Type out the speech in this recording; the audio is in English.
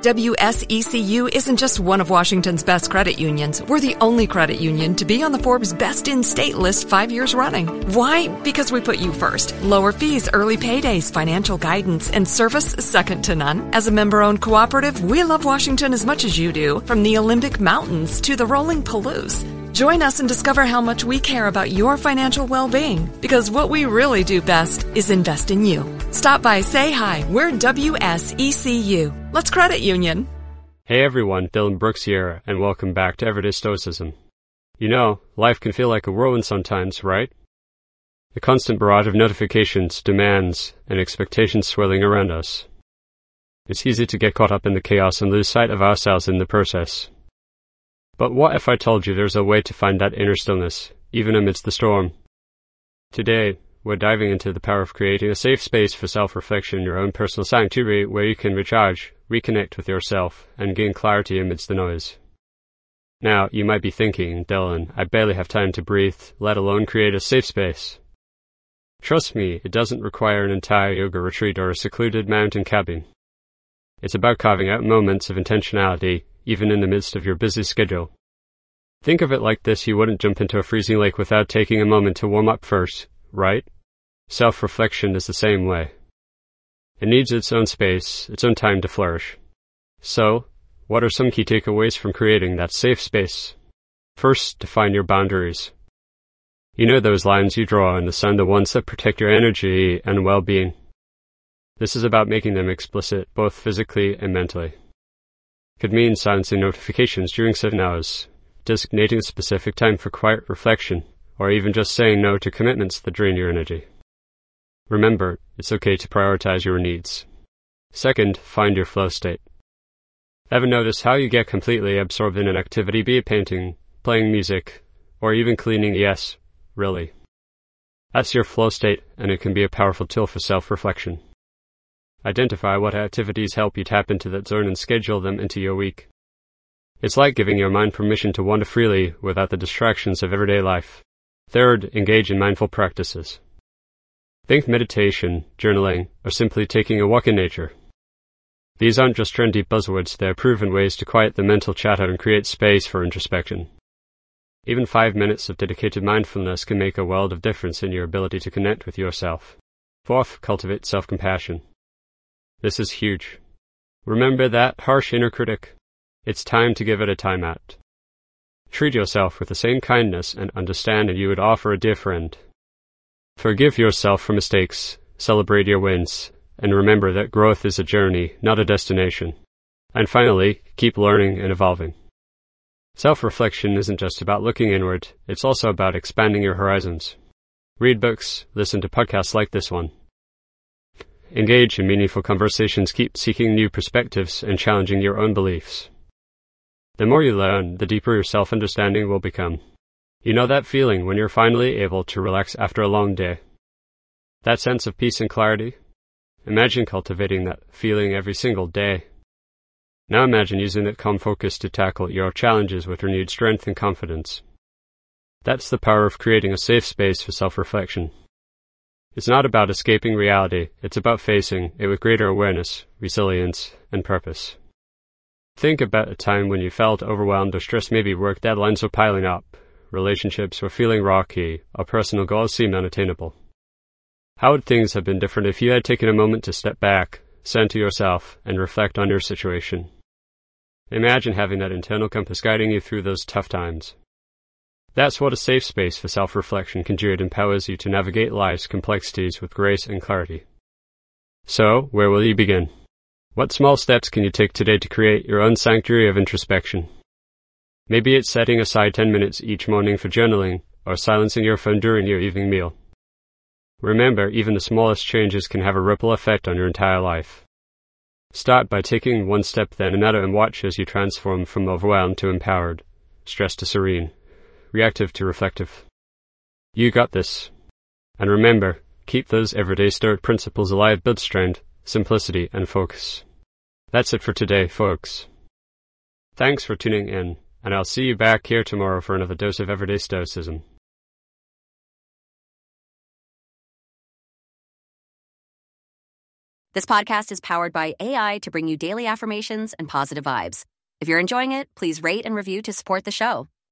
WSECU isn't just one of Washington's best credit unions. We're the only credit union to be on the Forbes Best in State list 5 years running. Why? Because we put you first. Lower fees, early paydays, financial guidance, and service second to none. As a member-owned cooperative, we love Washington as much as you do, from the Olympic Mountains to the rolling Palouse. Join us and discover how much we care about your financial well-being, because what we really do best is invest in you. Stop by, say hi. We're WSECU. Let's credit union. Hey everyone, Dylan Brooks here, and welcome back to Everyday Stoicism. You know, life can feel like a whirlwind sometimes, right? The constant barrage of notifications, demands, and expectations swirling around us. It's easy to get caught up in the chaos and lose sight of ourselves in the process. But what if I told you there's a way to find that inner stillness, even amidst the storm? Today, we're diving into the power of creating a safe space for self-reflection, your own personal sanctuary where you can recharge, reconnect with yourself, and gain clarity amidst the noise. Now, you might be thinking, Dylan, I barely have time to breathe, let alone create a safe space. Trust me, it doesn't require an entire yoga retreat or a secluded mountain cabin. It's about carving out moments of intentionality, even in the midst of your busy schedule. Think of it like this: you wouldn't jump into a freezing lake without taking a moment to warm up first, right? Self-reflection is the same way. It needs its own space, its own time to flourish. So, what are some key takeaways from creating that safe space? First, define your boundaries. You know those lines you draw in the sand, the ones that protect your energy and well-being. This is about making them explicit, both physically and mentally. Could mean silencing notifications during certain hours, designating a specific time for quiet reflection, or even just saying no to commitments that drain your energy. Remember, it's okay to prioritize your needs. Second, find your flow state. Ever notice how you get completely absorbed in an activity, be it painting, playing music, or even cleaning? Yes, really. That's your flow state, and it can be a powerful tool for self-reflection. Identify what activities help you tap into that zone and schedule them into your week. It's like giving your mind permission to wander freely without the distractions of everyday life. Third, engage in mindful practices. Think meditation, journaling, or simply taking a walk in nature. These aren't just trendy buzzwords, they're proven ways to quiet the mental chatter and create space for introspection. Even 5 minutes of dedicated mindfulness can make a world of difference in your ability to connect with yourself. Fourth, cultivate self-compassion. This is huge. Remember that harsh inner critic. It's time to give it a timeout. Treat yourself with the same kindness and understanding you would offer a dear friend. Forgive yourself for mistakes, celebrate your wins, and remember that growth is a journey, not a destination. And finally, keep learning and evolving. Self-reflection isn't just about looking inward, it's also about expanding your horizons. Read books, listen to podcasts like this one. Engage in meaningful conversations, keep seeking new perspectives and challenging your own beliefs. The more you learn, the deeper your self-understanding will become. You know that feeling when you're finally able to relax after a long day? That sense of peace and clarity? Imagine cultivating that feeling every single day. Now imagine using that calm focus to tackle your challenges with renewed strength and confidence. That's the power of creating a safe space for self-reflection. It's not about escaping reality, it's about facing it with greater awareness, resilience, and purpose. Think about a time when you felt overwhelmed or stressed. Maybe work deadlines were piling up, relationships were feeling rocky, or personal goals seemed unattainable. How would things have been different if you had taken a moment to step back, center yourself, and reflect on your situation? Imagine having that internal compass guiding you through those tough times. That's what a safe space for self-reflection can do. It empowers you to navigate life's complexities with grace and clarity. So, where will you begin? What small steps can you take today to create your own sanctuary of introspection? Maybe it's setting aside 10 minutes each morning for journaling, or silencing your phone during your evening meal. Remember, even the smallest changes can have a ripple effect on your entire life. Start by taking one step, then another, and watch as you transform from overwhelmed to empowered, stressed to serene, reactive to reflective. You got this. And remember, keep those everyday Stoic principles alive. Build strength, simplicity, and focus. That's it for today, folks. Thanks for tuning in, and I'll see you back here tomorrow for another dose of Everyday Stoicism. This podcast is powered by AI to bring you daily affirmations and positive vibes. If you're enjoying it, please rate and review to support the show.